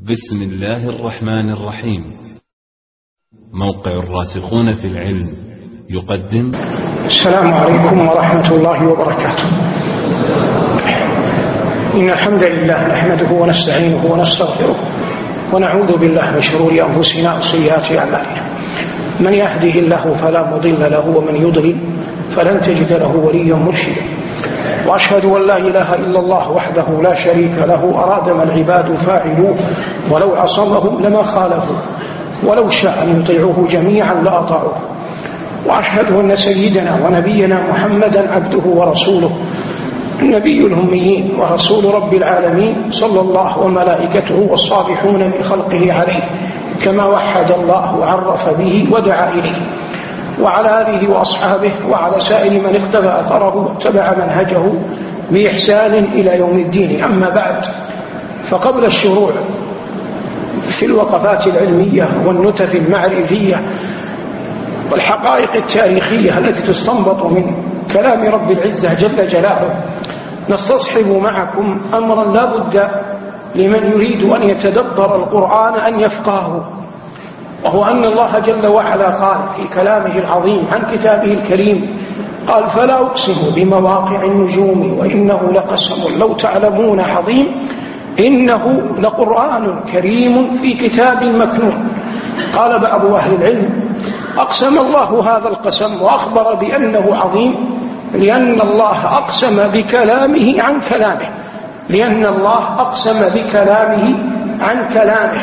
بسم الله الرحمن الرحيم. موقع الراسخون في العلم يقدم. السلام عليكم ورحمة الله وبركاته. إن الحمد لله نحمده ونستعينه ونستغفره ونعوذ بالله من شرور أنفسنا وسيئات أعمالنا. من يهده الله فلا مضل له ومن يضلل فلن تجد له وليا مرشدا. وأشهد أن لا إله إلا الله وحده لا شريك له أراد ما العباد فاعلوه ولو عصمهم لما خالفوا ولو شاء أن يطيعوه جميعا لأطاعوه. وأشهد أن سيدنا ونبينا محمدا عبده ورسوله النبي الأميين ورسول رب العالمين صلى الله وملائكته والصالحون من خلقه عليه كما وحد الله وعرف به ودعا إليه، وعلى آله وأصحابه وعلى سائر من اختفى أثره واتبع منهجه بإحسان إلى يوم الدين. أما بعد، فقبل الشروع في الوقفات العلمية والنتف المعرفية والحقائق التاريخية التي تستنبط من كلام رب العزة جل جلاله، نستصحب معكم أمرا لا بد لمن يريد أن يتدبر القرآن أن يفقهه، وهو أن الله جل وعلا قال في كلامه العظيم عن كتابه الكريم، قال: فلا أقسم بمواقع النجوم وإنه لقسم لو تعلمون عظيم إنه لقرآن كريم في كتاب مكنون. قال بعض أهل العلم: أقسم الله هذا القسم وأخبر بأنه عظيم لأن الله أقسم بكلامه عن كلامه، لأن الله أقسم بكلامه عن كلامه.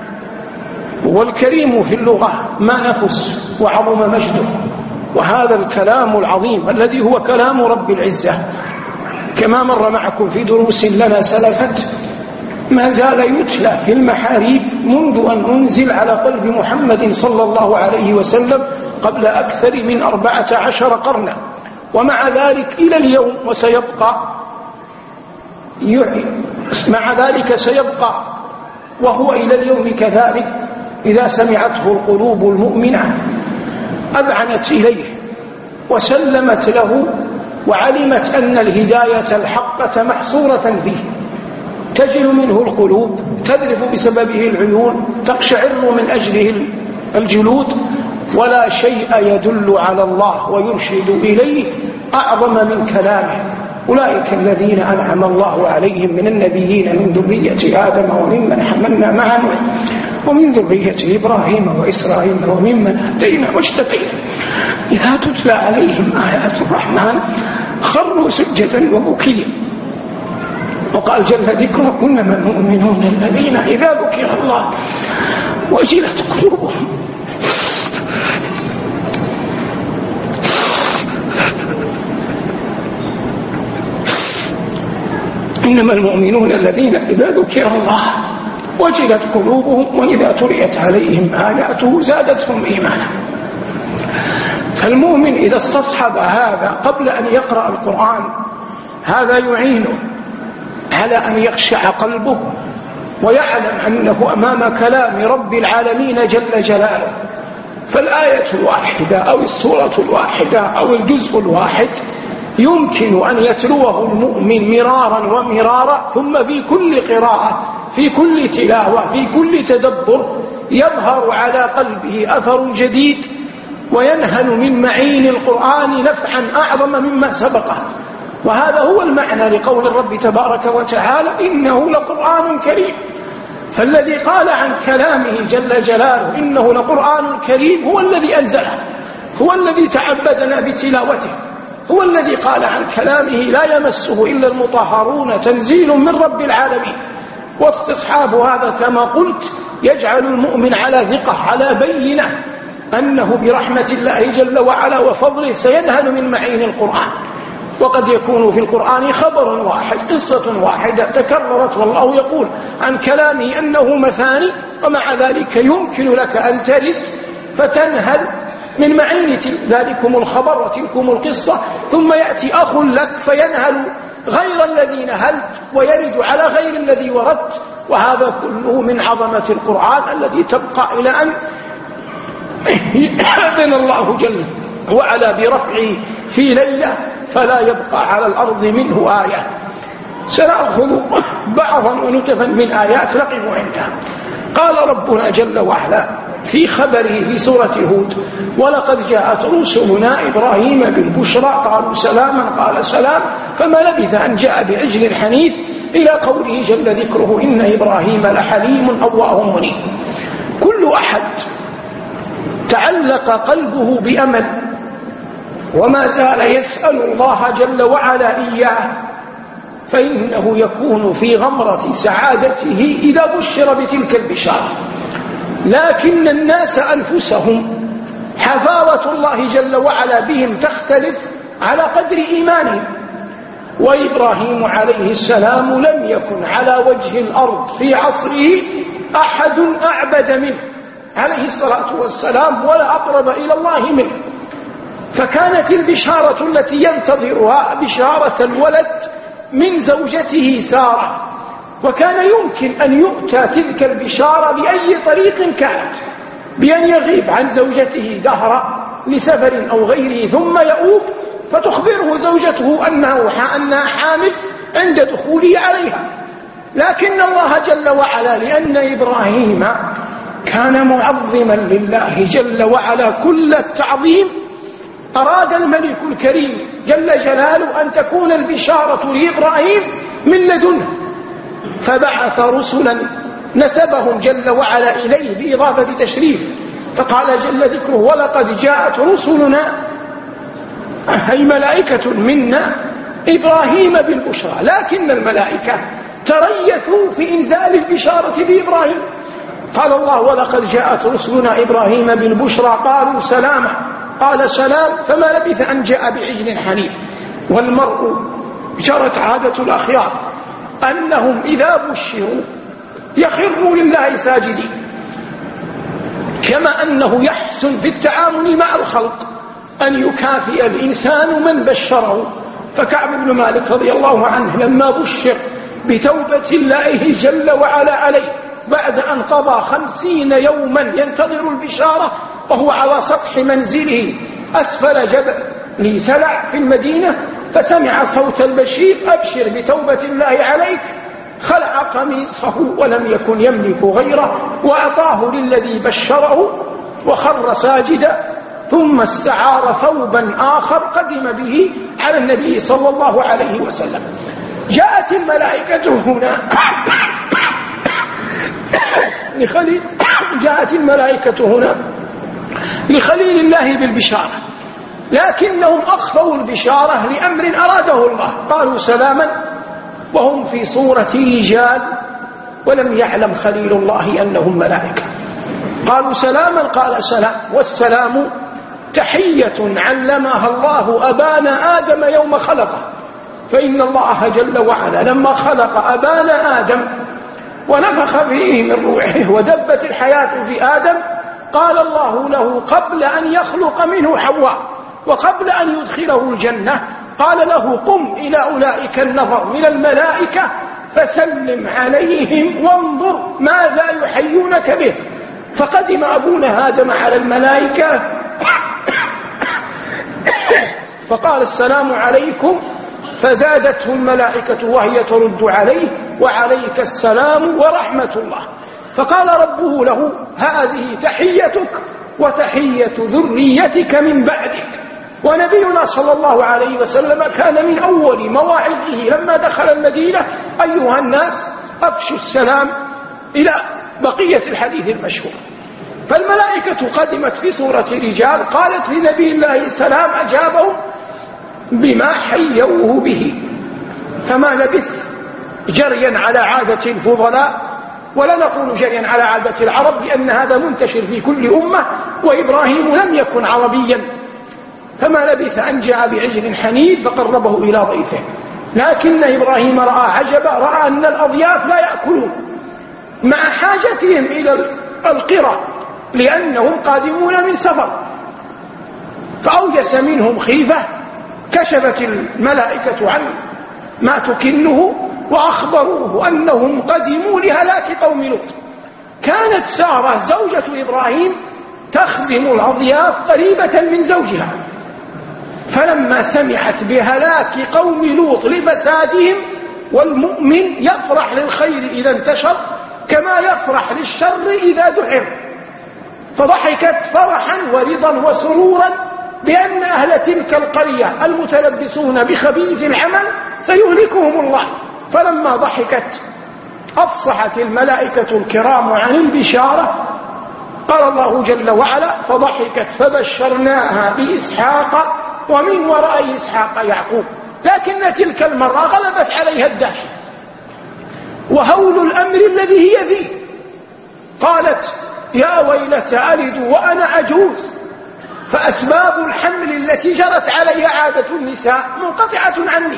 والكريم في اللغة ما نفس وعظم مجده، وهذا الكلام العظيم الذي هو كلام رب العزة كما مر معكم في دروس لنا سلفت ما زال يتلى في المحاريب منذ أن أنزل على قلب محمد صلى الله عليه وسلم قبل أكثر من 14 قرنا، ومع ذلك إلى اليوم وسيبقى وهو إلى اليوم كذلك. إذا سمعته القلوب المؤمنة أذعنت إليه وسلمت له وعلمت أن الهداية الحقة محصورة فيه، تجل منه القلوب، تذرف بسببه العيون، تقشعر من أجله الجلود، ولا شيء يدل على الله ويرشد إليه أعظم من كلامه. أولئك الذين أنعم الله عليهم من النبيين من ذرية آدم وممن حملنا مع نوح ومن ذرية إبراهيم وإسرائيل وممن هدينا واجتبينا إذا تتلى عليهم آيات الرحمن خروا سجدا وبكيا. وقال جل ذكره: إنما المؤمنون الذين إذا ذكر الله وجلت قلوبهم إنما المؤمنون الذين إذا ذكر الله وجلت قلوبهم وإذا تليت عليهم آياته زادتهم إيمانا. فالمؤمن إذا استصحب هذا قبل أن يقرأ القرآن هذا يعينه على أن يخشع قلبه ويعلم أنه أمام كلام رب العالمين جل جلاله. فالآية الواحدة أو السورة الواحدة أو الجزء الواحد يمكن أن يتلوه المؤمن مرارا ومرارا، ثم في كل قراءة، في كل تلاوة، في كل تدبر يظهر على قلبه أثر جديد وينهل من معين القرآن نفعا أعظم مما سبقه. وهذا هو المعنى لقول الرب تبارك وتعالى: إنه لقرآن كريم. فالذي قال عن كلامه جل جلاله إنه لقرآن كريم هو الذي أنزله، هو الذي تعبدنا بتلاوته، هو الذي قال عن كلامه لا يمسه إلا المطهرون تنزيل من رب العالمين. واستصحاب هذا كما قلت يجعل المؤمن على ثقة على بينة أنه برحمة الله جل وعلا وفضله سينهل من معين القرآن. وقد يكون في القرآن خبر واحد، قصة واحدة تكررت والله يقول عن كلامه أنه مثاني، ومع ذلك يمكن لك أن ترد فتنهل من معين ذلكم الخبر وتلكم القصة، ثم يأتي أخ لك فينهل غير الذي نهلت ويرد على غير الذي وردت. وهذا كله من عظمة القرآن التي تبقى إلى أن أذن الله جل وعلا برفعه في ليلة فلا يبقى على الأرض منه آية. سنأخذ بعضا ونتفا من آيات نقف عندها. قال ربنا جل وعلا في خبره في سورة هود: ولقد جاءت رسلنا إبراهيم بالبشرى قالوا سلاما قال سلام فما لبث أن جاء بعجل حنيف، إلى قوله جل ذكره: إن إبراهيم لحليم أواه منيب. كل أحد تعلق قلبه بأمل وما زال يسأل الله جل وعلا إياه فإنه يكون في غمرة سعادته إذا بشر بتلك البشارة. لكن الناس أنفسهم حفاوة الله جل وعلا بهم تختلف على قدر إيمانهم. وإبراهيم عليه السلام لم يكن على وجه الأرض في عصره أحد أعبد منه عليه الصلاة والسلام ولا أقرب إلى الله منه، فكانت البشارة التي ينتظرها بشارة الولد من زوجته سارة، وكان يمكن أن يؤتى تلك البشارة بأي طريق كانت، بأن يغيب عن زوجته دهرا لسفر أو غيره ثم يؤوب فتخبره زوجته أنها حامل عند دخوله عليها. لكن الله جل وعلا لأن إبراهيم كان معظما لله جل وعلا كل التعظيم، أراد الملك الكريم جل جلاله أن تكون البشارة لإبراهيم من لدنه، فبعث رسلا نسبهم جل وعلا إليه بإضافة تشريف، فقال جل ذكره: ولقد جاءت رسلنا أي ملائكة منا إبراهيم بالبشرى. لكن الملائكة تريثوا في إنزال البشارة بإبراهيم. قال الله: ولقد جاءت رسلنا إبراهيم بالبشرى قالوا سلاما قال سلام فما لبث أن جاء بعجل حنيف. والمرء جرت عادة الأخيار أنهم إذا بشروا يخروا لله ساجدين، كما أنه يحسن في التعامل مع الخلق أن يكافئ الإنسان من بشره. فكعب بن مالك رضي الله عنه لما بشر بتوبة الله جل وعلا عليه بعد أن قضى 50 يوما ينتظر البشارة وهو على سطح منزله أسفل جبل لسلع في المدينة، فسمع صوت البشير: أبشر بتوبة الله عليك، خلع قميصه ولم يكن يملك غيره وأعطاه للذي بشره وخر ساجدا، ثم استعار ثوبا آخر قدم به على النبي صلى الله عليه وسلم. جاءت الملائكة هنا لخليل الله بالبشارة، لكنهم أخفوا البشارة لأمر أراده الله. قالوا سلاما وهم في صورة رجال ولم يعلم خليل الله أنهم ملائكة. قالوا سلاما قال سلام، والسلام تحية علمها الله أبانا آدم يوم خلقه، فإن الله جل وعلا لما خلق أبانا آدم ونفخ فيه من روحه ودبت الحياة في آدم قال الله له قبل أن يخلق منه حواء وقبل أن يدخله الجنة قال له: قم إلى أولئك النفر من الملائكة فسلم عليهم وانظر ماذا يحيونك به. فقدم أبونا آدم على الملائكة فقال: السلام عليكم، فزادته الملائكة وهي ترد عليه: وعليك السلام ورحمة الله. فقال ربه له: هذه تحيتك وتحية ذريتك من بعدك. ونبينا صلى الله عليه وسلم كان من أول مواعظه لما دخل المدينة: أيها الناس أفشوا السلام، إلى بقية الحديث المشهور. فالملائكة قدمت في صورة رجال، قالت لنبي الله السلام أجابهم بما حيوه به، فما لبث جريا على عادة الفضلاء، ولا نقول جريا على عادة العرب لأن هذا منتشر في كل أمة، وإبراهيم لم يكن عربيا، فما لبث أن جاء بعجل حنيف فقربه إلى ضيفه. لكن إبراهيم رأى عجبا، رأى أن الأضياف لا يأكلون مع حاجتهم إلى القرى لأنهم قادمون من سفر، فأوجس منهم خيفة. كشفت الملائكة عن ما تكنه وأخبروه أنهم قدموا لهلاك قوم لوط. كانت سارة زوجة إبراهيم تخدم الأضياف قريبة من زوجها، فلما سمعت بهلاك قوم لوط لفسادهم والمؤمن يفرح للخير إذا انتشر كما يفرح للشر إذا دحر، فضحكت فرحا ورضا وسرورا بأن أهل تلك القرية المتلبسون بخبيث العمل سيهلكهم الله. فلما ضحكت أفصحت الملائكة الكرام عن البشارة. قال الله جل وعلا: فضحكت فبشرناها بإسحاق ومن وراء إسحاق يعقوب. لكن تلك المرة غلبت عليها الدهشة وهول الأمر الذي هي فيه. قالت: يا ويلتى ألد وأنا عجوز، فأسباب الحمل التي جرت علي عادة النساء منقطعة عني،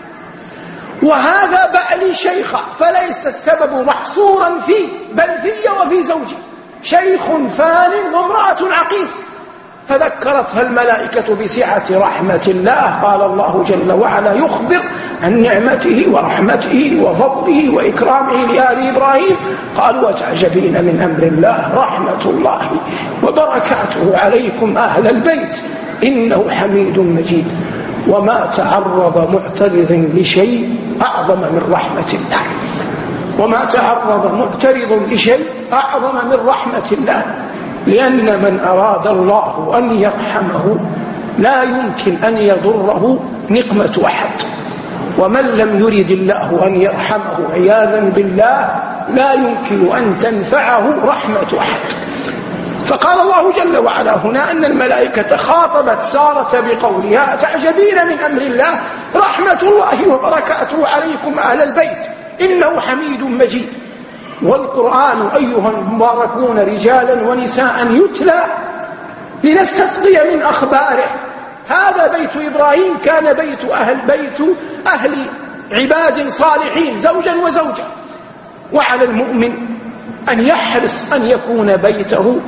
وهذا بعلي شيخا، فليس السبب محصورا فيه بل في وفي زوجي، شيخ فان وامرأة عقيم. فذكرتها الملائكة بسعة رحمة الله. قال الله جل وعلا يخبر عن نعمته ورحمته وفضله وإكرامه لآل إبراهيم. قال: وتعجبين من أمر الله رحمة الله وبركاته عليكم أهل البيت إنه حميد مجيد. وما تعرض معترض لشيء أعظم من رحمة الله، وما تعرض معترض لشيء أعظم من رحمة الله، لأن من أراد الله أن يرحمه لا يمكن أن يضره نقمة أحد، ومن لم يرد الله أن يرحمه عياذا بالله لا يمكن أن تنفعه رحمة أحد. فقال الله جل وعلا هنا أن الملائكة خاطبت سارة بقولها: تعجبين من أمر الله رحمة الله وبركاته عليكم أهل البيت إنه حميد مجيد. والقرآن أيها المباركون رجالا ونساء يتلى لنستسقي من أخباره. هذا بيت إبراهيم كان بيت أهل عباد صالحين زوجا وزوجة، وعلى المؤمن أن يحرص أن يكون بيته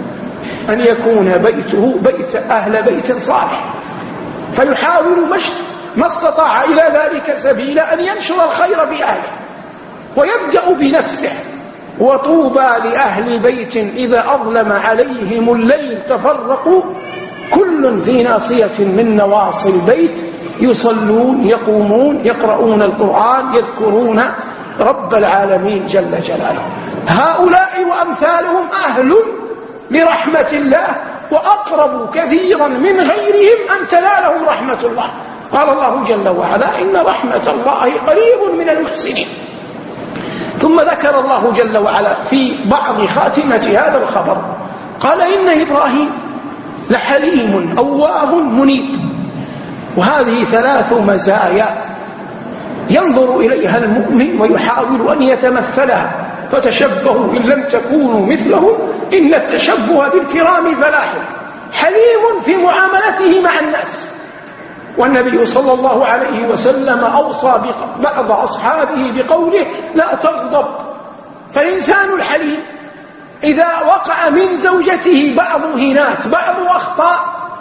بيت أهل بيت صالح، فيحاول ما استطاع إلى ذلك سبيلا أن ينشر الخير بأهله ويبدأ بنفسه. وطوبى لأهل بيت إذا أظلم عليهم الليل تفرقوا كل في ناصية من نواصي البيت يصلون يقومون يقرؤون القرآن يذكرون رب العالمين جل جلاله. هؤلاء وأمثالهم أهل لرحمة الله وأقرب كثيرا من غيرهم أن تنالهم رحمة الله. قال الله جل وعلا: إن رحمة الله قريب من المحسنين. ثم ذكر الله جل وعلا في بعض خاتمة هذا الخبر قال: إن إبراهيم لحليم أواه منيب. وهذه 3 مزايا ينظر إليها المؤمن ويحاول أن يتمثلها. فتشبهوا إن لم تكونوا مثلهم إن التشبه بالكرام فلاح. حليم في معاملته مع الناس، والنبي صلى الله عليه وسلم أوصى بعض أصحابه بقوله: لا تغضب. فالإنسان الحليم إذا وقع من زوجته بعض هينات بعض أخطاء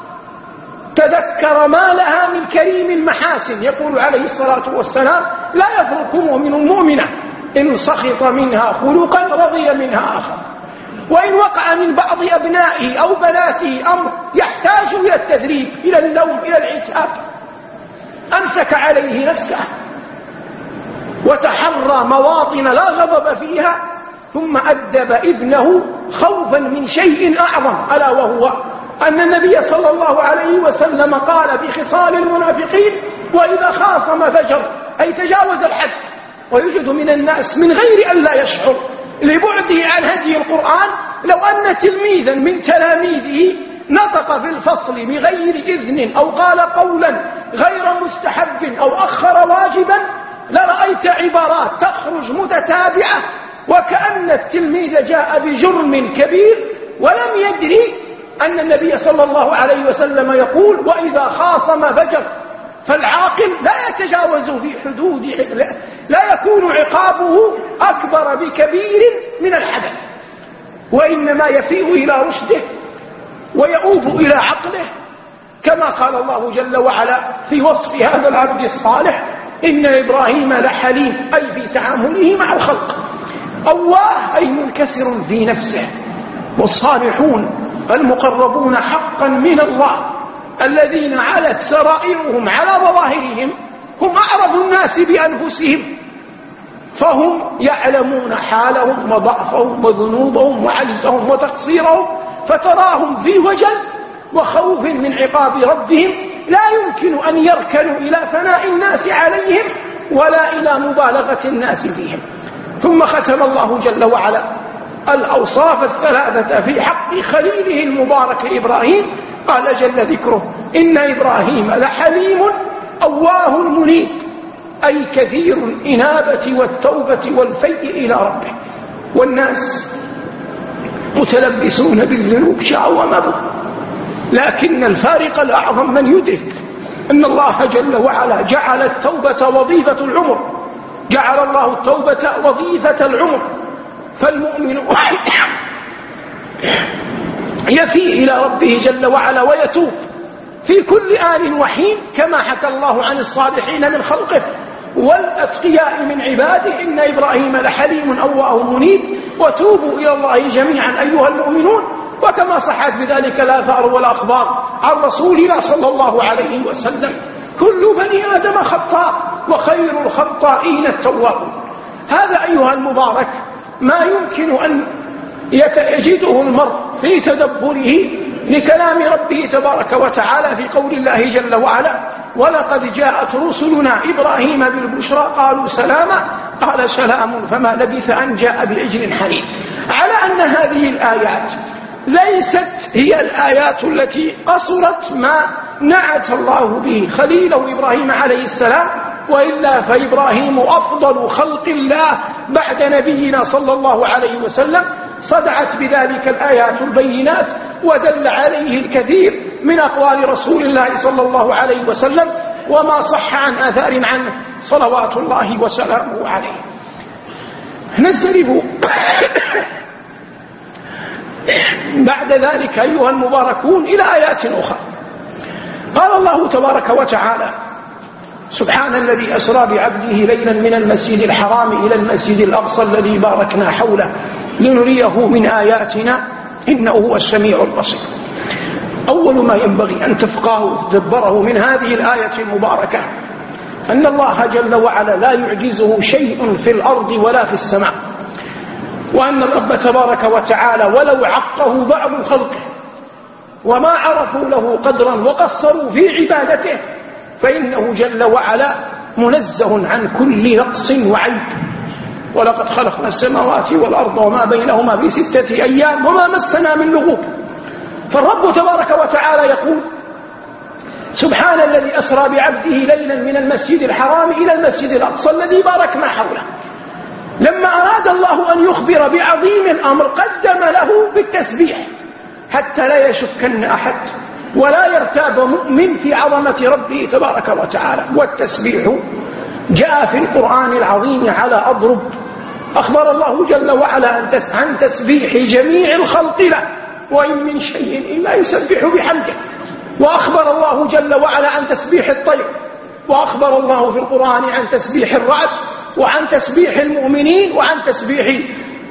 تذكر ما لها من كريم المحاسن. يقول عليه الصلاة والسلام: لا يترك مؤمن مؤمنة إن سخط منها خلقا رضي منها آخر. وإن وقع من بعض أبنائه أو بناته أمر يحتاج إلى التدريب إلى اللوم إلى العتاب أمسك عليه نفسه وتحرى مواطن لا غضب فيها، ثم أدب ابنه خوفا من شيء أعظم، ألا وهو أن النبي صلى الله عليه وسلم قال في خصال المنافقين: وإذا خاصم فجر، أي تجاوز الحد. ويوجد من الناس من غير أن لا يشعر لبعده عن هدي القرآن لو أن تلميذا من تلاميذه نطق في الفصل بغير إذن أو قال قولا غير مستحب أو أخر واجبا لرأيت عبارات تخرج متتابعة وكأن التلميذ جاء بجرم كبير ولم يدري أن النبي صلى الله عليه وسلم يقول: وإذا خاصم فجر. فالعاقل لا يتجاوز في حدود، لا يكون عقابه أكبر بكبير من الحدث، وإنما يفيء إلى رشده ويؤوب إلى عقله، كما قال الله جل وعلا في وصف هذا العبد الصالح: إن إبراهيم لحليم، أي في تعامله مع الخلق. أواه أي منكسر في نفسه. والصالحون المقربون حقا من الله الذين علت سرائرهم على ظواهرهم هم أعرض الناس بأنفسهم فهم يعلمون حالهم وضعفهم وذنوبهم وعجزهم وتقصيرهم، فتراهم في وجل وخوف من عقاب ربهم، لا يمكن أن يركنوا إلى ثناء الناس عليهم ولا إلى مبالغة الناس فيهم. ثم ختم الله جل وعلا الأوصاف الثلاثة في حق خليله المبارك إبراهيم، قال جل ذكره: إن إبراهيم لحليم أواه منيب، أي كثير الإنابة والتوبة والفيء إلى ربه. والناس متلبسون بالذنوب شاء ومبوا، لكن الفارق الأعظم من يدرك أن الله جل وعلا جعل التوبة وظيفة العمر، جعل الله التوبة وظيفة العمر، فالمؤمن يفي إلى ربه جل وعلا ويتوب في كل آن وحين، كما حكى الله عن الصالحين من خلقه والأتقياء من عباده: إن إبراهيم لحليم أواه منيب وتوبوا إلى الله جميعا أيها المؤمنون. وكما صحت بذلك الآثار والأخبار عن رسولنا صلى الله عليه وسلم: كل بني آدم خطاء وخير الخطائين التوابون. هذا أيها المبارك ما يمكن أن يجده المرء في تدبره لكلام ربه تبارك وتعالى في قول الله جل وعلا: ولقد جاءت رسلنا إبراهيم بالبشرى قالوا سلاما قال سلام فما لبث أن جاء بعجل حنيذ. على أن هذه الآيات ليست هي الآيات التي قصرت ما نعت الله به خليله إبراهيم عليه السلام، وإلا فإبراهيم أفضل خلق الله بعد نبينا صلى الله عليه وسلم، صدعت بذلك الآيات البينات ودل عليه الكثير من أقوال رسول الله صلى الله عليه وسلم وما صح عن آثار عنه صلوات الله وسلامه عليه. نسترف بعد ذلك أيها المباركون إلى آيات أخرى. قال الله تبارك وتعالى: سبحان الذي أسرى بعبده ليلا من المسجد الحرام إلى المسجد الأقصى الذي باركنا حوله لنريه من آياتنا إنه هو السميع البصير. أول ما ينبغي أن تفقهوا وتدبره من هذه الآية المباركة أن الله جل وعلا لا يعجزه شيء في الأرض ولا في السماء، وأن الرب تبارك وتعالى ولو عقه بعض خلقه وما عرفوا له قدرا وقصروا في عبادته فإنه جل وعلا منزه عن كل نقص وعيب. ولقد خلقنا السماوات والأرض وما بينهما في 6 أيام وما مسنا من لغوب. فالرب تبارك وتعالى يقول: سبحان الذي أسرى بعبده ليلا من المسجد الحرام إلى المسجد الأقصى الذي باركنا حوله. لما أراد الله أن يخبر بعظيم الأمر قدم له بالتسبيح حتى لا يشكن أحد ولا يرتاب مؤمن في عظمة ربه تبارك وتعالى. والتسبيح جاء في القرآن العظيم على أضرب. أخبر الله جل وعلا عن تسبيح جميع الخلق له، وإن من شيء إلا يسبح بحمده. وأخبر الله جل وعلا عن تسبيح الطير، وأخبر الله في القرآن عن تسبيح الرعد، وعن تسبيح المؤمنين، وعن تسبيح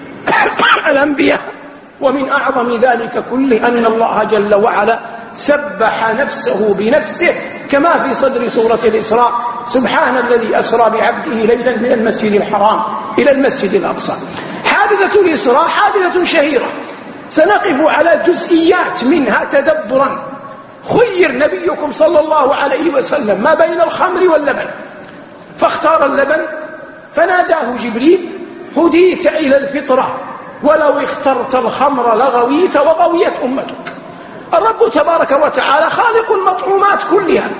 الأنبياء. ومن أعظم ذلك كله أن الله جل وعلا سبح نفسه بنفسه كما في صدر سورة الإسراء: سبحان الذي أسرى بعبده ليلا من المسجد الحرام إلى المسجد الأقصى. حادثة الإسراء حادثة شهيرة سنقف على جزئيات منها تدبرا. خير نبيكم صلى الله عليه وسلم ما بين الخمر واللبن، فاختار اللبن، فناداه جبريل: هديت إلى الفطرة، ولو اخترت الخمر لغويت وغويت أمتك. الرب تبارك وتعالى خالق المطعومات كلها،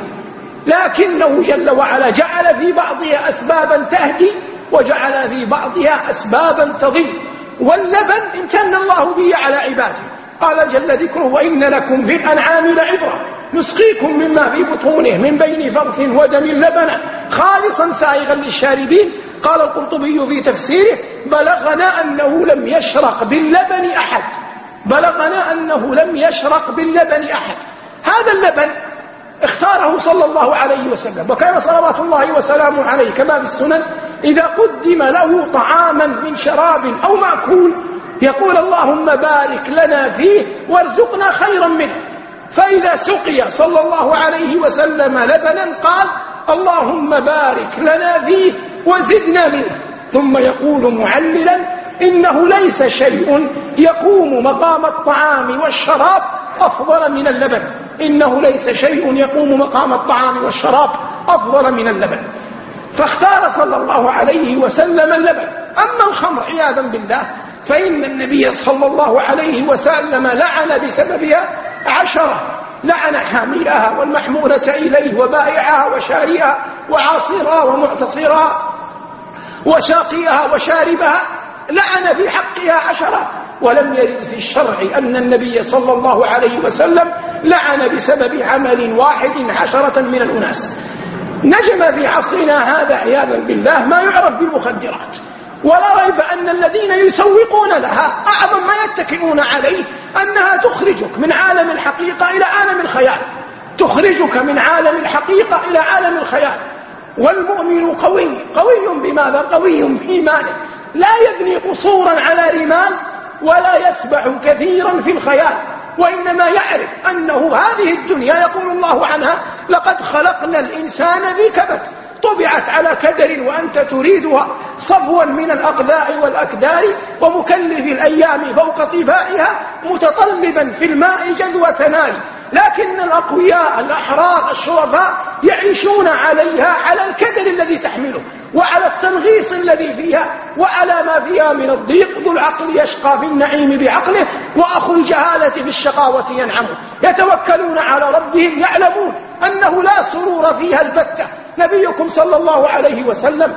لكنه جل وعلا جعل في بعضها أسبابا تهدي وجعل في بعضها أسبابا تضل. واللبن امتن الله به على عباده، قال جل ذكره: وإن لكم في الأنعام لعبرة نسقيكم مما في بطونه من بين فرث ودم لبنا خالصا سائغا للشاربين. قال القرطبي في تفسيره: بلغنا أنه لم يشرق باللبن أحد، بلغنا أنه لم يشرق باللبن أحد. هذا اللبن اختاره صلى الله عليه وسلم، وكان صلوات الله وسلامه عليه كما في السنن إذا قدم له طعاما من شراب أو مأكول يقول: اللهم بارك لنا فيه وارزقنا خيرا منه. فإذا سقي صلى الله عليه وسلم لبنا قال: اللهم بارك لنا فيه وزدنا منه. ثم يقول معللا إنه ليس شيء يقوم مقام الطعام والشراب أفضل من اللبن، إنه ليس شيء يقوم مقام الطعام والشراب أفضل من اللبن. فاختار صلى الله عليه وسلم اللبن. أما الخمر عياذا بالله فإن النبي صلى الله عليه وسلم لعن بسببها 10، لعن حاملها والمحمولة إليه وبائعها وشاريها وعاصرها ومعتصرها وشاقيها وشاربها، لعن في حقها 10. ولم يرد في الشرع أن النبي صلى الله عليه وسلم لعن بسبب عمل واحد 10 من الأناس. نجم في عصرنا هذا عياذا بالله ما يعرف بالمخدرات، ولا ريب أن الذين يسوقون لها أعظم ما يتكئون عليه أنها تخرجك من عالم الحقيقة إلى عالم الخيال، تخرجك من عالم الحقيقة إلى عالم الخيال. والمؤمن قوي بماذا؟ قوي بإيمانه، لا يبني قصورا على رمال ولا يسبح كثيرا في الخيال، وإنما يعرف أنه هذه الدنيا يقول الله عنها لقد خلقنا الإنسان في كبد، طبعت على كدر وأنت تريدها صفوا من الأقذاء والأكدار ومكلف الأيام فوق طباعها متطلبا في الماء جذوة نار. لكن الأقوياء الأحرار الشرفاء يعيشون عليها على الكدر الذي تحمله وعلى التنغيص الذي فيها وعلى ما فيها من الضيق. ذو العقل يشقى في النعيم بعقله وأخو الجهالة في الشقاوة ينعمه. يتوكلون على ربهم يعلمون أنه لا سرور فيها البتة. نبيكم صلى الله عليه وسلم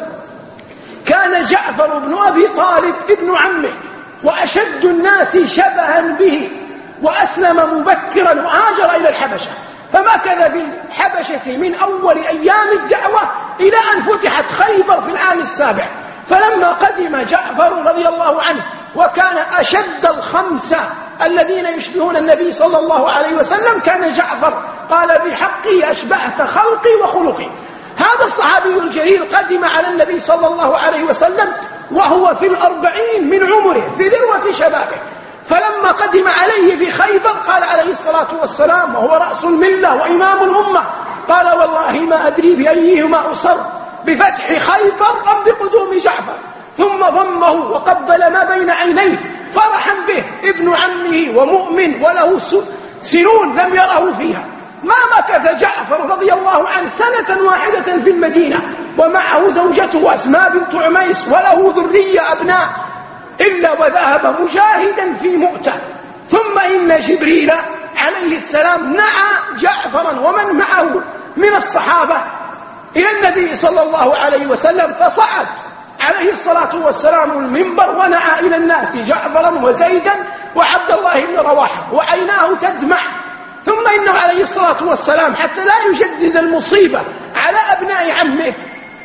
كان جعفر بن أبي طالب ابن عمه وأشد الناس شبها به، وأسلم مبكرا وهاجر إلى الحبشة، فمكث في الحبشة من أول أيام الدعوة إلى أن فتحت خيبر في العام 7. فلما قدم جعفر رضي الله عنه وكان أشد الخمسة الذين يشبهون النبي صلى الله عليه وسلم كان جعفر قال بحقي أشبهت خلقي وخلقي. هذا الصحابي الجليل قدم على النبي صلى الله عليه وسلم وهو في 40 من عمره في ذروة شبابه. فلما قدم عليه في خيبر قال عليه الصلاة والسلام وهو رأس الملة وإمام الأمة قال والله ما أدري بأيهما أصر بفتح خيبر أم بقدوم جعفر، ثم ضمه وقبل ما بين عينيه فرحا به، ابن عمه ومؤمن وله سنون لم يره فيها. ما مكث جعفر رضي الله عنه 1 سنة في المدينة ومعه زوجته أسماء بنت عميس وله ذرية أبناء إلا وذهب مجاهدا في مؤتة. ثم إن جبريل عليه السلام نعى جعفرا ومن معه من الصحابة إلى النبي صلى الله عليه وسلم، فصعد عليه الصلاة والسلام المنبر ونعى إلى الناس جعفرا وزيدا وعبد الله بن رواحة وعيناه تدمع. ثم إنه عليه الصلاة والسلام حتى لا يجدد المصيبة على أبناء عمه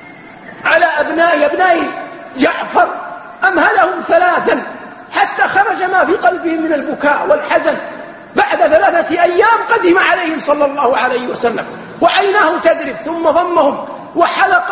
على أبناء جعفر أمهلهم 3 حتى خرج ما في قلبهم من البكاء والحزن. بعد 3 أيام قدم عليهم صلى الله عليه وسلم وعيناه تذرف، ثم ضمهم وحلق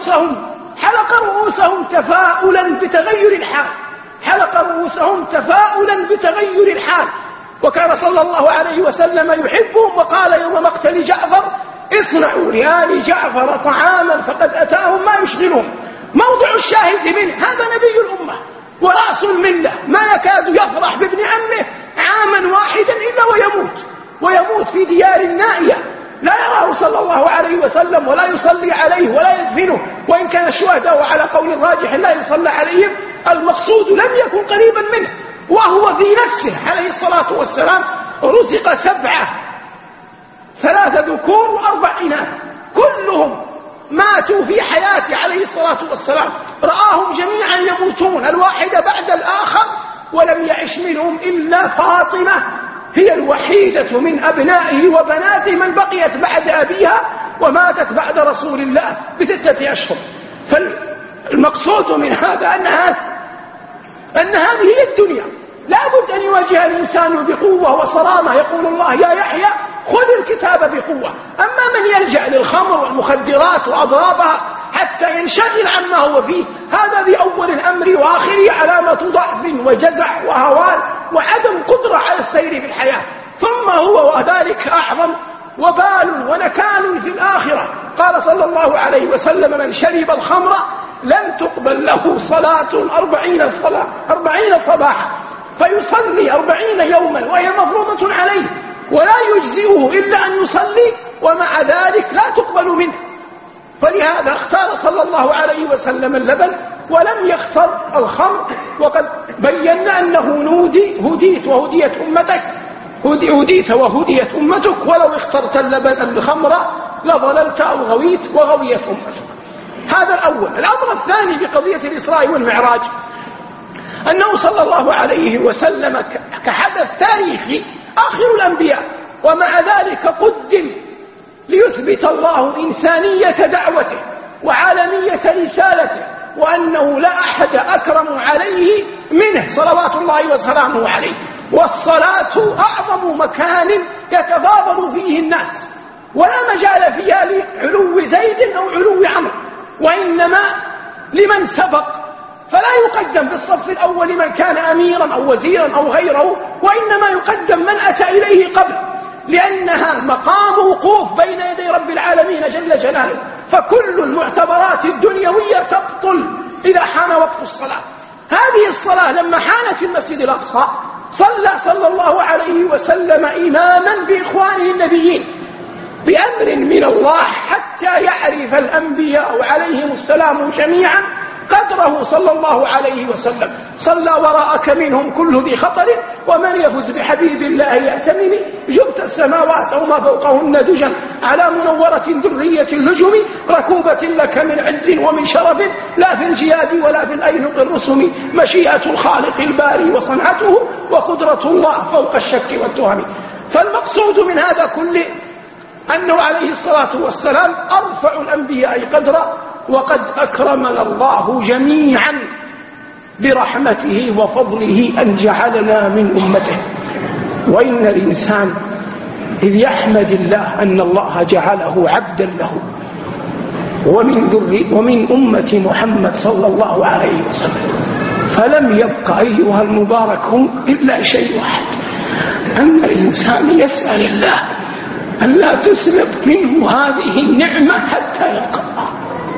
رؤوسهم تفاؤلا بتغير الحال، حلق رؤوسهم تفاؤلا بتغير الحال. وكان صلى الله عليه وسلم يحبهم وقال يوم مقتل جعفر اصنعوا لآل جعفر طعاما فقد أتاهم ما يشغلهم. موضع الشاهد منه هذا نبي الأمة ورأس الملة ما يكاد يفرح بابن عمه عاما واحدا إلا ويموت في ديار نائية لا يراه صلى الله عليه وسلم ولا يصلي عليه ولا يدفنه، وإن كان الشهداء على قول الراجح لا يصلى عليهم. المقصود لم يكن قريبا منه، وهو في نفسه عليه الصلاة والسلام رزق 7، 3 ذكور و4 إناث كلهم ماتوا في حياته عليه الصلاة والسلام، رآهم جميعا يموتون الواحد بعد الآخر، ولم يعش منهم إلا فاطمة هي الوحيدة من أبنائه وبناته من بقيت بعد أبيها وماتت بعد رسول الله ب6 أشهر. فالمقصود من هذا أن هذه هي الدنيا، لا بد أن يواجه الإنسان بقوة وصرامة. يقول الله يا يحيى خذ الكتاب بقوة. أما من يلجأ للخمر والمخدرات وأضرابها حتى ينشغل عما هو فيه، هذا في أول الأمر وآخره علامة ضعف وجزع وهوان وعدم قدرة على السير في الحياة. ثم هو وذلك أعظم وبال ونكال في الآخرة. قال صلى الله عليه وسلم: من شرب الخمر لم تقبل له صلاة 40 صباحا، فيصلي 40 يوما وهي مفروضة عليه، ولا يجزئه إلا أن يصلي، ومع ذلك لا تقبل منه. فلهذا اختار صلى الله عليه وسلم اللبن ولم يختر الخمر. وقد بينا أنه هديت وهديت أمتك، هديت وهديت أمتك، ولو اخترت اللبن الخمر لضللت أو غويت وغويت أمتك. هذا الأول. الأمر الثاني بقضية الإسراء والمعراج أنه صلى الله عليه وسلم كحدث تاريخي آخر الأنبياء، ومع ذلك قدم ليثبت الله إنسانية دعوته وعالمية رسالته، وأنه لا أحد أكرم عليه منه صلوات الله وسلامه عليه. والصلاة أعظم مكان يتفاضل فيه الناس، ولا مجال فيها لعلو زيد أو علو عمرو، وإنما لمن سبق، فلا يقدم في الصف الأول من كان أميرا أو وزيرا أو غيره، وإنما يقدم من أتى إليه قبل، لأنها مقام وقوف بين يدي رب العالمين جل جلاله. فكل المعتبرات الدنيوية تبطل إذا حان وقت الصلاة. هذه الصلاة لما حانت في المسجد الأقصى صلى الله عليه وسلم إماما بإخوانه النبيين بأمر من الله، حتى يعرف الأنبياء عليهم السلام جميعا قدره صلى الله عليه وسلم. صلى وراءك منهم كل ذي خطر، ومن يفز بحبيب الله يأتمم، جبت السماوات وما فوقهن دجا على منورة درية اللجم، ركوبة لك من عز ومن شرف، لا في الجياد ولا في الأينق الرسم، مشيئة الخالق الباري وصنعته، وقدرة الله فوق الشك والتهم. فالمقصود من هذا كله أنه عليه الصلاة والسلام أرفع الأنبياء قدرا، وقد أكرمنا الله جميعا برحمته وفضله أن جعلنا من أمته. وإن الإنسان إذ يحمد الله أن الله جعله عبدا له ومن أمة محمد صلى الله عليه وسلم، فلم يبق أيها المباركون إلا شيء واحد، أن الإنسان يسأل الله أن لا تسلب منه هذه النعمة حتى يلقى الله.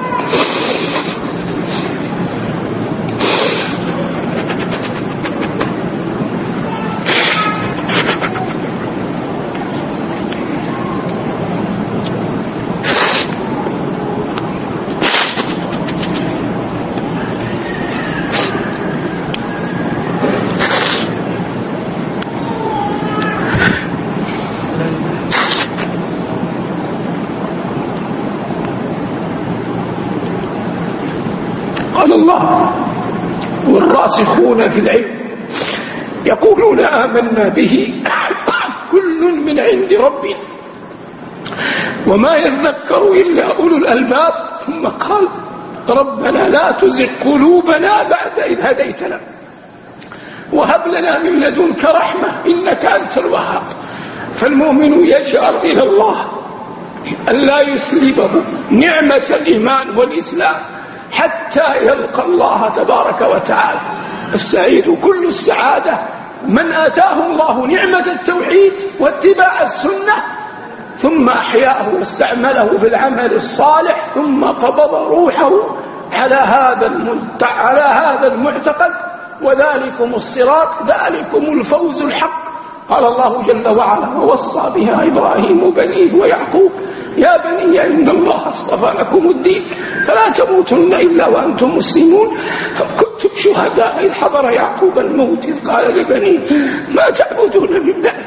قال الله: والراسخون في العلم يقولون آمنا به كل من عند ربنا وما يذكر إلا أولو الألباب. ثم قال: ربنا لا تزغ قلوبنا بعد إذ هديتنا وهب لنا من لدنك رحمة إنك أنت الوهاب. فالمؤمن يجأر إلى الله أن لا يسلبه نعمة الإيمان والإسلام حتى يلقى الله تبارك وتعالى. السعيد كل السعادة من آتاه الله نعمة التوحيد واتباع السنة، ثم أحياه واستعمله في العمل الصالح، ثم قبض روحه على هذا المعتقد. وذلكم الصراط، ذلكم الفوز الحق. قال الله جل وعلا: ووصى بها إبراهيم بنيه ويعقوب يا بني إن الله اصطفى لكم الدين فلا تموتن إلا وأنتم مسلمون. كنتم شهداء إذ حضر يعقوب الموت إذ قال لبنيه ما تعبدون من بعدي.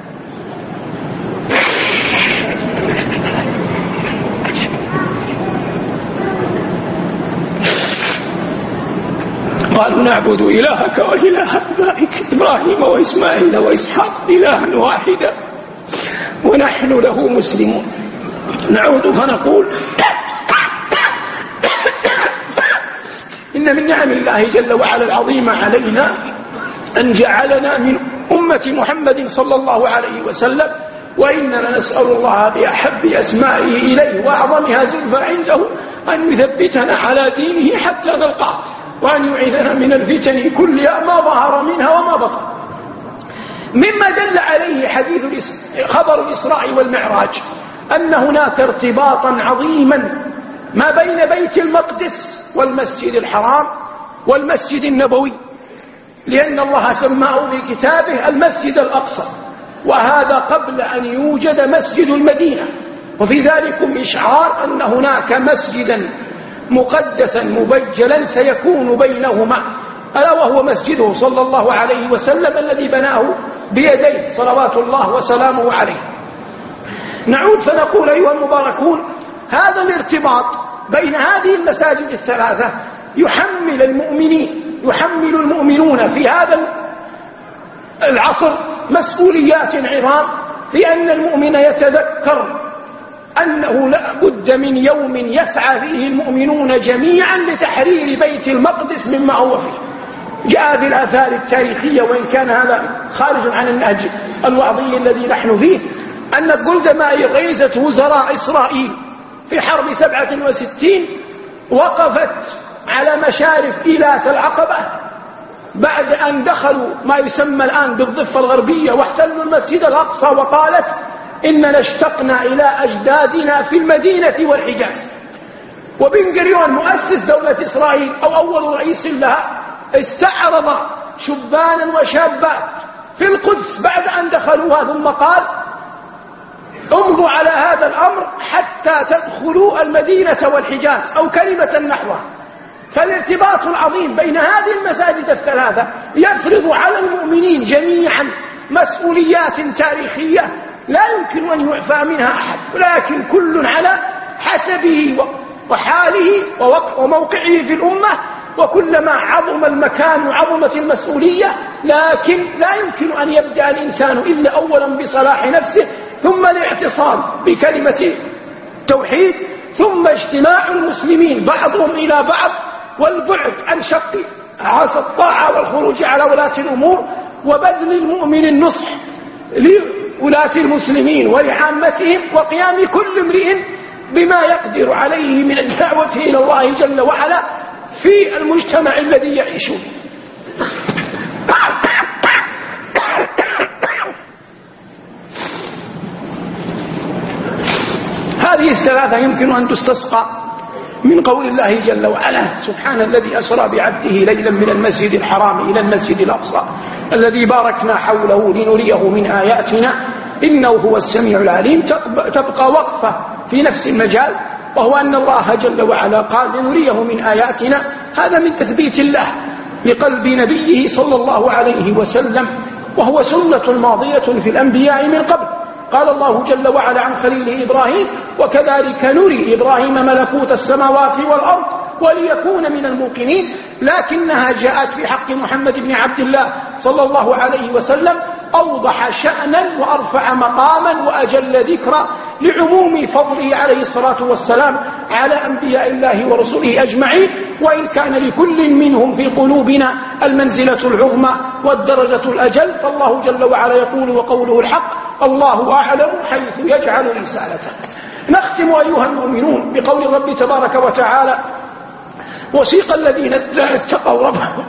قالوا نعبد إلهك وإله آبائك إبراهيم وإسماعيل وإسحاق إلها واحدا ونحن له مسلمون. نعود فنقول إن من نعم الله جل وعلا العظيمة علينا أن جعلنا من أمة محمد صلى الله عليه وسلم، وإننا نسأل الله بأحب أسمائه إليه وأعظمها زلفى عنده أن يثبتنا على دينه حتى نلقاه، وأن يعيذنا من الفتن كلها ما ظهر منها وما بطن. مما دل عليه خبر الإسراء والمعراج أن هناك ارتباطا عظيما ما بين بيت المقدس والمسجد الحرام والمسجد النبوي، لأن الله سماه في كتابه المسجد الأقصى، وهذا قبل أن يوجد مسجد المدينة. وفي ذلك إشعار أن هناك مسجدا مقدسا مبجلا سيكون بينهما، ألا وهو مسجده صلى الله عليه وسلم الذي بناه بيديه صلوات الله وسلامه عليه. نعود فنقول أيها المباركون، هذا الارتباط بين هذه المساجد الثلاثة يحمل المؤمنون في هذا العصر مسؤوليات عظام، في أن المؤمن يتذكر أنه لا بد من يوم يسعى فيه المؤمنون جميعا لتحرير بيت المقدس مما هو فيه. جاء في الآثار التاريخية، وإن كان هذا خارج عن النهج الوعظي الذي نحن فيه، أن جولدا مائر رئيسة وزراء إسرائيل في حرب 67 وقفت على مشارف إيلات العقبة بعد أن دخلوا ما يسمى الآن بالضفة الغربية واحتلوا المسجد الأقصى، وقالت إننا اشتقنا إلى أجدادنا في المدينة والحجاز. وبن غوريون مؤسس دولة إسرائيل أو أول رئيس لها استعرض شبانا وشابات في القدس بعد أن دخلوها، ثم قال امضوا على هذا الأمر حتى تدخلوا المدينة والحجاز، أو كلمة نحوها. فالارتباط العظيم بين هذه المساجد الثلاثة يفرض على المؤمنين جميعا مسؤوليات تاريخية لا يمكن أن يعفى منها أحد، ولكن كل على حسبه وحاله وموقعه في الأمة. وكلما عظم المكان وعظمت المسؤولية، لكن لا يمكن أن يبدأ الإنسان إلا أولا بصلاح نفسه، ثم الاعتصام بكلمة توحيد، ثم اجتماع المسلمين بعضهم إلى بعض، والبعد عن شق عصا الطاعة والخروج على ولاة الأمور، وبذل المؤمن النصح لولاة المسلمين ولعامتهم، وقيام كل امرئ بما يقدر عليه من الدعوة إلى الله جل وعلا في المجتمع الذي يعيشون. هذه الثلاثة يمكن أن تستسقى من قول الله جل وعلا: سبحان الذي أسرى بعبده ليلا من المسجد الحرام إلى المسجد الأقصى الذي باركنا حوله لنريه من آياتنا إنه هو السميع العليم. تبقى وقفة في نفس المجال، وهو أن الله جل وعلا قال لنريه من آياتنا، هذا من تثبيت الله لقلب نبيه صلى الله عليه وسلم، وهو سنة ماضية في الأنبياء من قبل. قال الله جل وعلا عن خليله إبراهيم: وكذلك نري إبراهيم ملكوت السماوات والأرض وليكون من الموقنين. لكنها جاءت في حق محمد بن عبد الله صلى الله عليه وسلم أوضح شأنا وأرفع مقاما وأجل ذكرا لعموم فضله عليه الصلاة والسلام على أنبياء الله ورسله أجمعين، وإن كان لكل منهم في قلوبنا المنزلة العظمى والدرجة الأجل. فالله جل وعلا يقول وقوله الحق: الله أعلم حيث يجعل رسالته. نختم أيها المؤمنون بقول الرب تبارك وتعالى: وسيق الذين اتقوا ربهم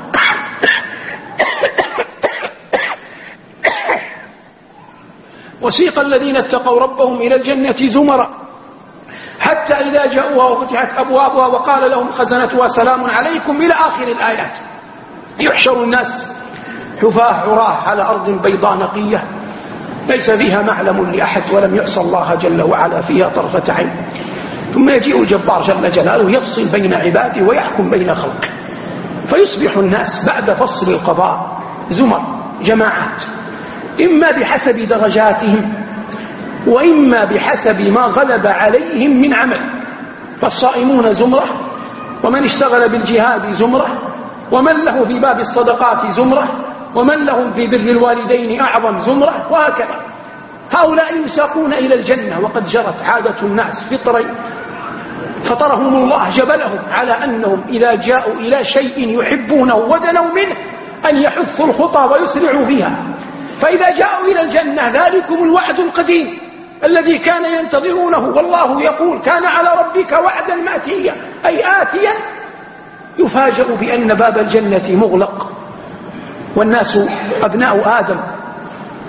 وسيق الذين اتقوا ربهم إلى الجنة زمرا حتى إذا جاءوها وفتحت أبوابها وقال لهم خزنتها سلام عليكم إلى آخر الآيات. يحشر الناس حفاة عراه على أرض بيضاء نقية ليس فيها معلم لأحد ولم يعصى الله جل وعلا فيها طرفة عين، ثم يجيء الجبار جل جلاله يفصل بين عباده ويحكم بين خلقه، فيصبح الناس بعد فصل القضاء زمر، جماعات، إما بحسب درجاتهم وإما بحسب ما غلب عليهم من عمل. فالصائمون زمرة، ومن اشتغل بالجهاد زمرة، ومن له في باب الصدقات زمرة، ومن لهم في بر الوالدين أعظم زمرة، وهكذا. هؤلاء يساقون إلى الجنة، وقد جرت عادة الناس فطرهم الله جبلهم على أنهم إذا جاءوا إلى شيء يحبونه ودنوا منه أن يحثوا الخطى ويسرعوا فيها. فإذا جاءوا إلى الجنة ذلكم الوعد القديم الذي كان ينتظرونه، والله يقول: كان على ربك وعدا مأتيا، أي آتيا. يفاجأ بأن باب الجنة مغلق، والناس أبناء آدم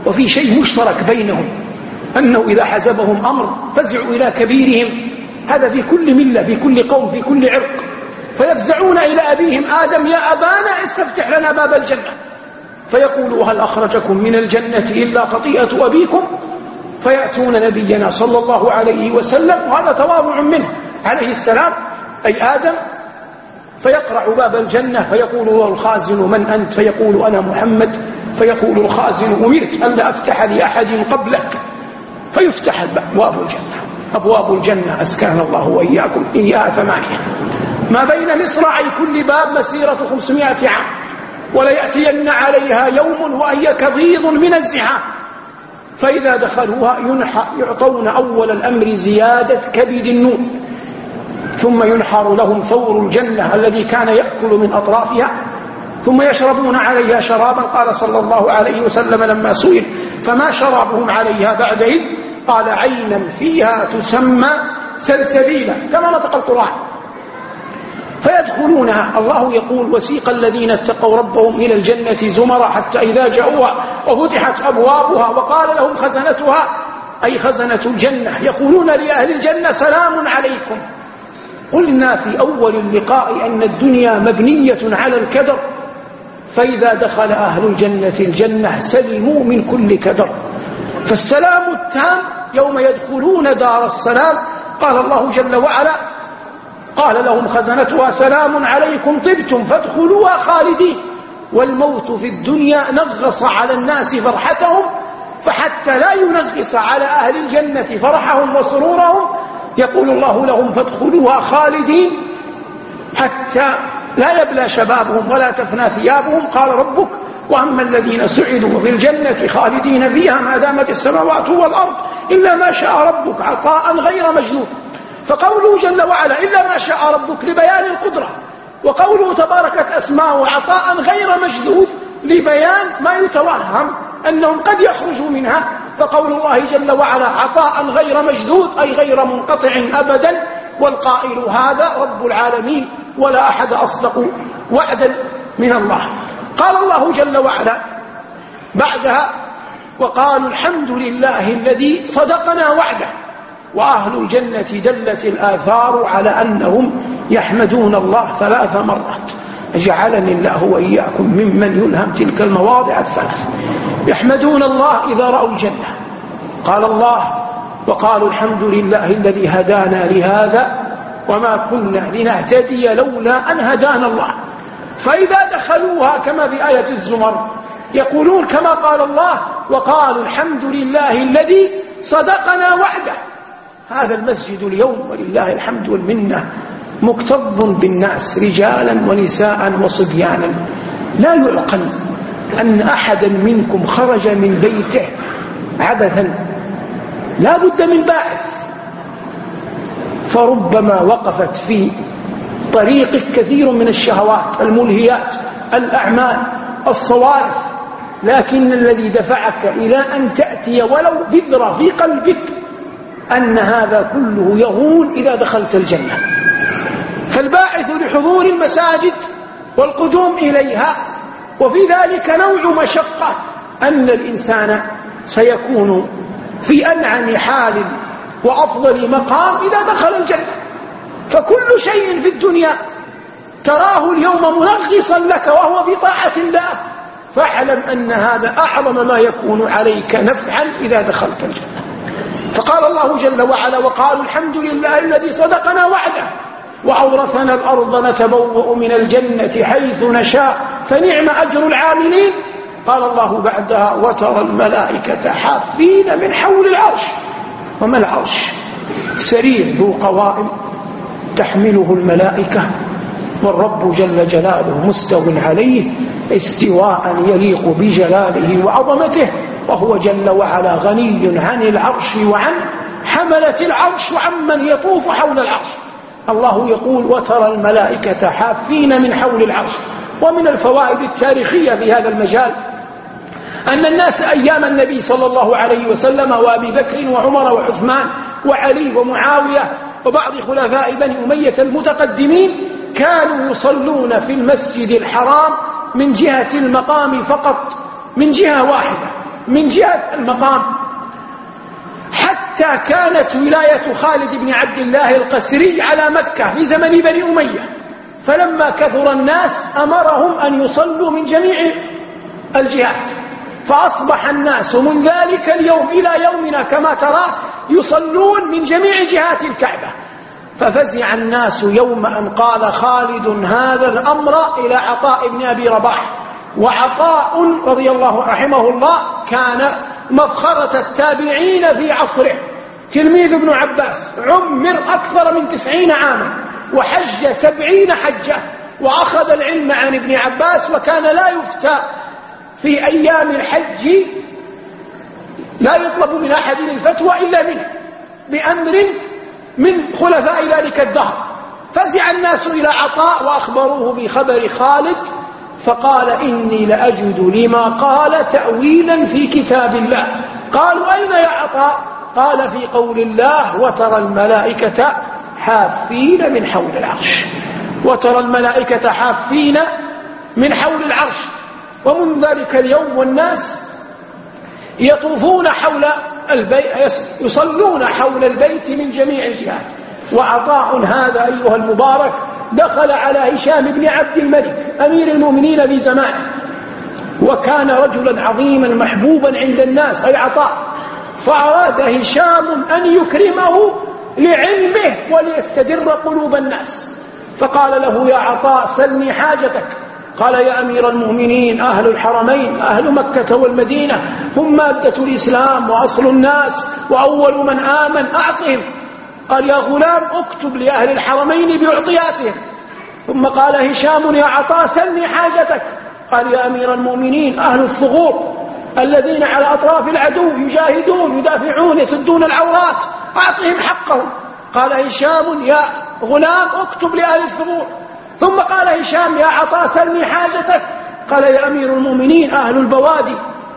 وفي شيء مشترك بينهم، أنه إذا حزبهم أمر فزعوا إلى كبيرهم، هذا في كل ملة، في كل قوم، في كل عرق، فيفزعون إلى أبيهم آدم: يا أبانا استفتح لنا باب الجنة، فيقول: هل أخرجكم من الجنة إلا خطيئة أبيكم؟ فيأتون نبينا صلى الله عليه وسلم، وهذا تواضع منه عليه السلام، أي آدم، فيقرع باب الجنة، فيقول له الخازن: من أنت؟ فيقول: أنا محمد. فيقول الخازن: أمرت ألا أفتح لأحد قبلك. فيفتح أبواب الجنة. أبواب الجنة أسكن الله وإياكم إياها 8، ما بين مصراعي كل باب مسيرة 500 عام، وليأتين عليها يوم وهي كضيض من الزحام، فإذا دخلوها يعطون أول الأمر زيادة كبد النور، ثم ينحر لهم ثور الجنة الذي كان يأكل من أطرافها، ثم يشربون عليها شرابا. قال صلى الله عليه وسلم لما سئل: فما شرابهم عليها بعدئذ؟ قال: عينا فيها تسمى سلسبيلا، كما نطق القرآن. فيدخلونها. الله يقول: وسيق الذين اتقوا ربهم إلى الجنة زمرا حتى إذا جاءوها وفتحت أبوابها وقال لهم خزنتها، أي خزنة الجنة، يقولون لأهل الجنة: سلام عليكم. قلنا في أول اللقاء أن الدنيا مبنية على الكدر، فإذا دخل أهل الجنة الجنة سلموا من كل كدر، فالسلام التام يوم يدخلون دار السلام. قال الله جل وعلا: قال لهم خزنتها: سلام عليكم طبتم فادخلوها خالدين. والموت في الدنيا نغص على الناس فرحتهم، فحتى لا ينغص على أهل الجنة فرحهم وسرورهم يقول الله لهم: فادخلوها خالدين حتى لا يبلى شبابهم ولا تفنى ثيابهم. قال ربك: وأما الذين سعدوا في الجنة خالدين فيها ما دامت السماوات والأرض إلا ما شاء ربك عطاء غير مجدود. فقوله جل وعلا: إلا ما شاء ربك لبيان القدرة، وقوله تباركت أسماؤه عطاء غير مجدود لبيان ما يتوهم أنهم قد يخرجوا منها. فقول الله جل وعلا عطاء غير مجدود أي غير منقطع أبدا، والقائل هذا رب العالمين، ولا أحد أصدق وعدا من الله. قال الله جل وعلا بعدها: وقالوا الحمد لله الذي صدقنا وعده. وأهل الجنة دلت الآثار على أنهم يحمدون الله 3 مرات. جعلني الله وإياكم ممن يلهم تلك المواضع 3. يحمدون الله إذا رأوا الجنة. قال الله: وقالوا الحمد لله الذي هدانا لهذا وما كنا لنهتدي لولا أن هدانا الله. فإذا دخلوها كما في آية الزمر يقولون كما قال الله: وقالوا الحمد لله الذي صدقنا وعده. هذا المسجد اليوم ولله الحمد والمنة مكتظ بالناس رجالا ونساء وصبيانا. لا يعقل أن أحدا منكم خرج من بيته عبثا، لا بد من باعث. فربما وقفت في طريقك كثير من الشهوات، الملهيات، الأعمال، الصوارف، لكن الذي دفعك إلى أن تأتي ولو بذرة في قلبك أن هذا كله يهون إذا دخلت الجنة. فالباعث لحضور المساجد والقدوم إليها، وفي ذلك نوع مشقة، أن الإنسان سيكون في أنعم حال وأفضل مقام إذا دخل الجنة. فكل شيء في الدنيا تراه اليوم منغصا لك وهو في طاعة الله، فاعلم أن هذا أعظم ما يكون عليك نفعا إذا دخلت الجنة. فقال الله جل وعلا: وقالوا الحمد لله الذي صدقنا وعده وأورثنا الأرض نتبوأ من الجنة حيث نشاء فنعم أجر العاملين. قال الله بعدها: وترى الملائكة حافين من حول العرش. وما العرش؟ سرير ذو قوائم تحمله الملائكة، والرب جل جلاله مستو عليه استواء يليق بجلاله وعظمته، وهو جل وعلا غني عن العرش وعن حملة العرش وعمن يطوف حول العرش. الله يقول: وترى الملائكة حافين من حول العرش. ومن الفوائد التاريخية في هذا المجال أن الناس أيام النبي صلى الله عليه وسلم وأبي بكر وعمر وعثمان وعلي ومعاوية وبعض خلفاء بني أمية المتقدمين كانوا يصلون في المسجد الحرام من جهة المقام فقط، من جهة واحدة، من جهة المقام، حتى كانت ولاية خالد بن عبد الله القسري على مكة في زمن بني أمية، فلما كثر الناس أمرهم أن يصلوا من جميع الجهات، فأصبح الناس من ذلك اليوم إلى يومنا كما ترى يصلون من جميع جهات الكعبة. ففزع الناس يوم أن قال خالد هذا الأمر إلى عطاء بن أبي رباح، وعطاء رضي الله رحمه الله كان مفخرة التابعين في عصره، تلميذ ابن عباس، عمر أكثر من 90 عاما وحج 70 حجة، وأخذ العلم عن ابن عباس، وكان لا يفتى في أيام الحج، لا يطلب من أحد الفتوى إلا منه بأمر من خلفاء ذلك الدهر. فزع الناس إلى عطاء وأخبروه بخبر خالد، فقال إني لأجد لما قال تأويلا في كتاب الله. قالوا أين يا عطاء؟ قال في قول الله وترى الملائكة حافين من حول العرش، وترى الملائكة حافين من حول العرش. ومن ذلك اليوم والناس يطوفون حول البيت، يصلون حول البيت من جميع الجهات. وعطاء هذا أيها المبارك دخل على هشام بن عبد الملك أمير المؤمنين في زمانه، وكان رجلا عظيما محبوبا عند الناس أي عطاء، فأراد هشام أن يكرمه لعلمه وليستدر قلوب الناس، فقال له يا عطاء سلني حاجتك. قال يا أمير المؤمنين أهل الحرمين أهل مكة والمدينة هم مادة الإسلام وأصل الناس وأول من آمن، أعطهم. قال يا غلام اكتب لأهل الحرمين بأعطياتهم. ثم قال هشام يا عطاء سلني حاجتك. قال يا أمير المؤمنين أهل الثغور الذين على أطراف العدو يجاهدون يدافعون يسدون العورات، أعطهم حقهم. قال هشام يا غلام اكتب لأهل الثغور. ثم قال هشام يا عطاء سلني حاجتك. قال يا أمير المؤمنين أهل البوادي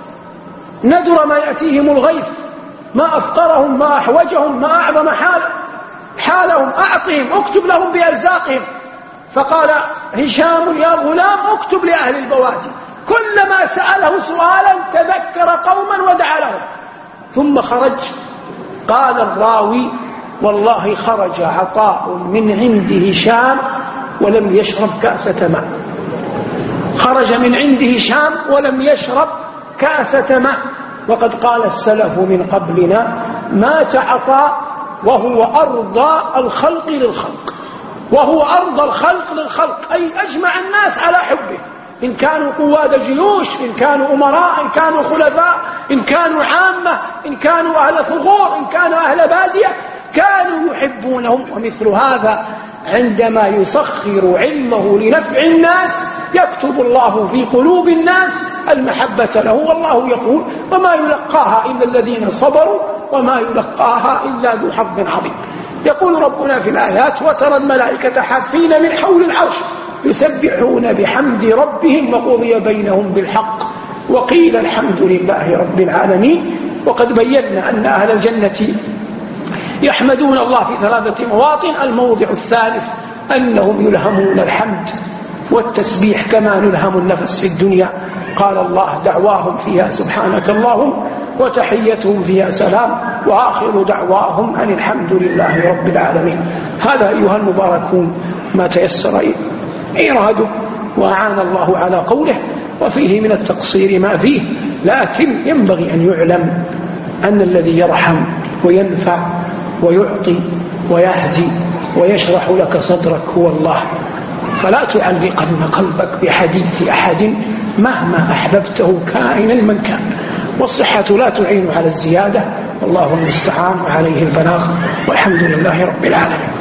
ندر ما يأتيهم الغيث، ما أفقرهم ما أحوجهم ما أعظم حالهم، أعطهم اكتب لهم بأرزاقهم. فقال هشام يا غلام اكتب لأهل البوادي. كلما سأله سؤالا تذكر قوما ودعا لهم. ثم خرج. قال الراوي والله خرج عطاء من عند هشام ولم يشرب كأسة ماء، خرج من عند هشام ولم يشرب كأسة ماء. وقد قال السلف من قبلنا مات عطاء وهو أرضى الخلق للخلق، وهو أرضى الخلق للخلق، أي أجمع الناس على حبه، إن كانوا قواد جيوش، إن كانوا أمراء، إن كانوا خلفاء، إن كانوا عامة، إن كانوا أهل ثغور، إن كانوا أهل بادية، كانوا يحبونهم. ومثل هذا عندما يسخر علمه لنفع الناس يكتب الله في قلوب الناس المحبة له، والله يقول وما يلقاها إلا الذين صبروا وما يلقاها إلا ذو حظ عظيم. يقول ربنا في الآيات وترى الملائكة حافين من حول العرش يسبحون بحمد ربهم وقضي بينهم بالحق وقيل الحمد لله رب العالمين. وقد بينا أن أهل الجنة يحمدون الله في 3 مواطن. الموضع الثالث أنهم يلهمون الحمد والتسبيح كما نلهم النفس في الدنيا. قال الله دعواهم فيها سبحانك اللهم وتحيتهم فيها سلام وآخر دعواهم أن الحمد لله رب العالمين. هذا أيها المباركون ما تيسر إيراده وأعان الله على قوله، وفيه من التقصير ما فيه، لكن ينبغي أن يعلم أن الذي يرحم وينفع ويعطي ويهدي ويشرح لك صدرك هو الله، فلا تعلقن قلبك بحديث أحد مهما أحببته كائنا من كان. والصحة لا تعين على الزيادة، والله المستعان وعليه البلاغ، والحمد لله رب العالمين.